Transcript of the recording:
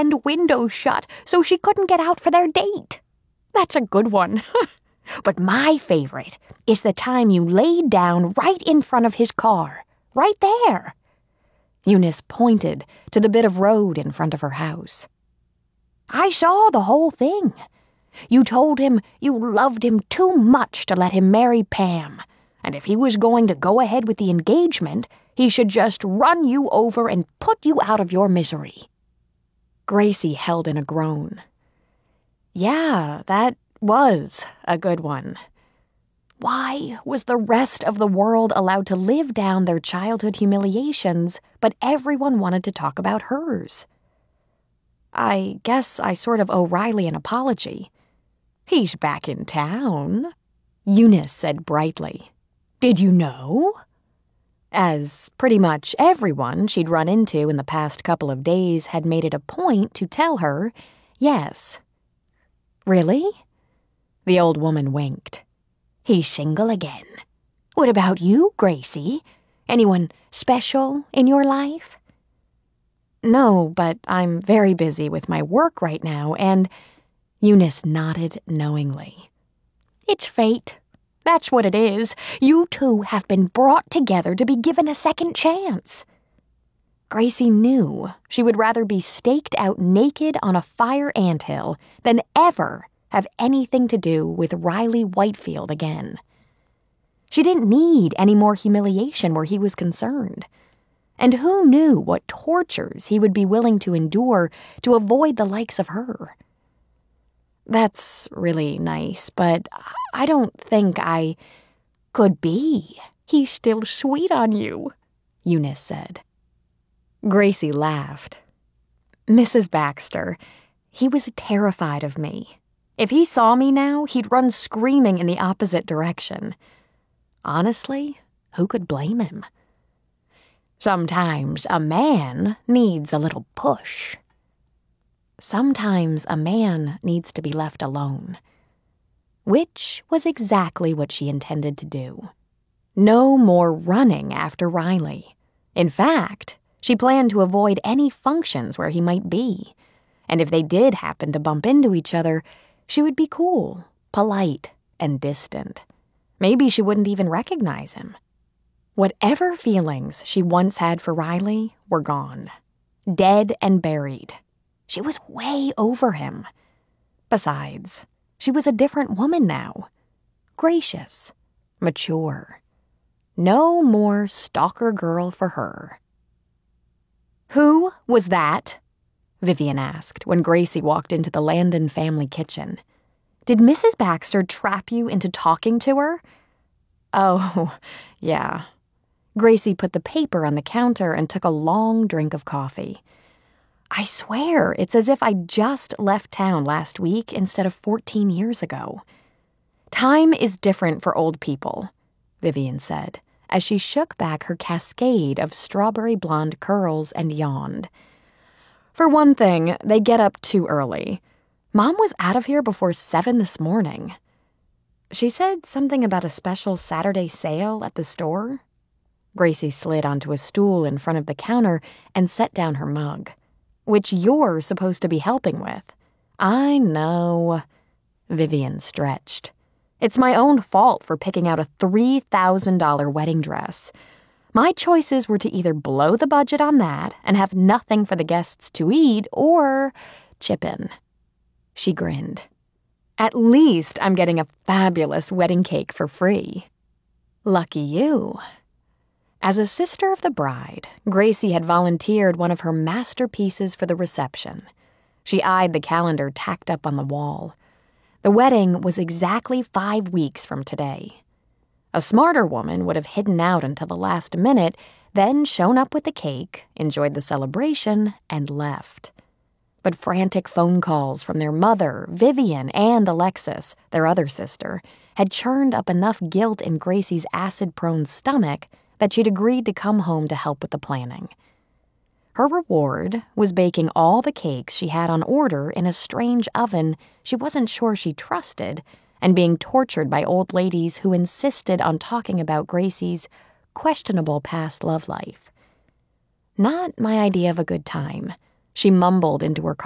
and windows shut so she couldn't get out for their date. That's a good one. But my favorite is the time you laid down right in front of his car, right there. Eunice pointed to the bit of road in front of her house. I saw the whole thing. You told him you loved him too much to let him marry Pam, and if he was going to go ahead with the engagement, he should just run you over and put you out of your misery. Gracie held in a groan. Yeah, that was a good one. Why was the rest of the world allowed to live down their childhood humiliations, but everyone wanted to talk about hers? I guess I sort of owe Riley an apology. He's back in town, Eunice said brightly. Did you know? As pretty much everyone she'd run into in the past couple of days had made it a point to tell her, yes. Really? The old woman winked. He's single again. What about you, Gracie? Anyone special in your life? No, but I'm very busy with my work right now, and Eunice nodded knowingly. It's fate. That's what it is. You two have been brought together to be given a second chance. Gracie knew she would rather be staked out naked on a fire anthill than ever have anything to do with Riley Whitefield again. She didn't need any more humiliation where he was concerned. And who knew what tortures he would be willing to endure to avoid the likes of her? That's really nice, but I don't think I could be. He's still sweet on you, Eunice said. Gracie laughed. Mrs. Baxter, he was terrified of me. If he saw me now, he'd run screaming in the opposite direction. Honestly, who could blame him? Sometimes a man needs a little push. Sometimes a man needs to be left alone. Which was exactly what she intended to do. No more running after Riley. In fact, she planned to avoid any functions where he might be. And if they did happen to bump into each other, she would be cool, polite, and distant. Maybe she wouldn't even recognize him. Whatever feelings she once had for Riley were gone. Dead and buried. She was way over him. Besides, she was a different woman now. Gracious. Mature. No more stalker girl for her. Who was that? Vivian asked when Gracie walked into the Landon family kitchen. Did Mrs. Baxter trap you into talking to her? Oh, yeah. Gracie put the paper on the counter and took a long drink of coffee. I swear, it's as if I just left town last week instead of 14 years ago. Time is different for old people, Vivian said, as she shook back her cascade of strawberry blonde curls and yawned. For one thing, they get up too early. Mom was out of here before 7 this morning. She said something about a special Saturday sale at the store. Gracie slid onto a stool in front of the counter and set down her mug. Which you're supposed to be helping with. I know. Vivian stretched. It's my own fault for picking out a $3,000 wedding dress. My choices were to either blow the budget on that and have nothing for the guests to eat, or chip in. She grinned. At least I'm getting a fabulous wedding cake for free. Lucky you. As a sister of the bride, Gracie had volunteered one of her masterpieces for the reception. She eyed the calendar tacked up on the wall. The wedding was exactly 5 weeks from today. A smarter woman would have hidden out until the last minute, then shown up with the cake, enjoyed the celebration, and left. But frantic phone calls from their mother, Vivian, and Alexis, their other sister, had churned up enough guilt in Gracie's acid-prone stomach that she'd agreed to come home to help with the planning. Her reward was baking all the cakes she had on order in a strange oven she wasn't sure she trusted, and being tortured by old ladies who insisted on talking about Gracie's questionable past love life. Not my idea of a good time, she mumbled into her